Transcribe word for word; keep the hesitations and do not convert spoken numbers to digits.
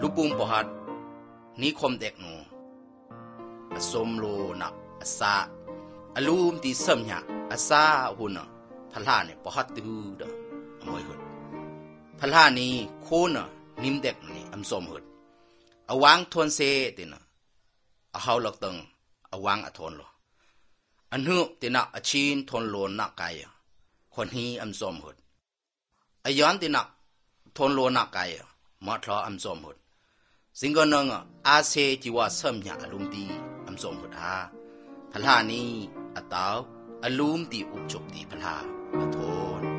ลูกปุงปหัดนิคมเด็กหนูอสมโลนักอสาอลูมตีเสมหะอสาหุ่นพลาเนี่ยปหัดตูดอมวยหุ่นพลานี้โคนนิมเด็กนี่อมสมหุ่นอวางทวนเซตินะอเฮาหลักตึงอวางอทนโลอันหือตินะอชีนทนโลนักกายคนฮีอมสมหุ่นอย้อนตินะทนโลนักกายมาทลออมสมหุ่นสิงก็นึงอาเซจิว่าเสมหะอลุมตีอมสมหุ่นอาพลานี้อตาวอลุมตีอุบจบตีพลาอทน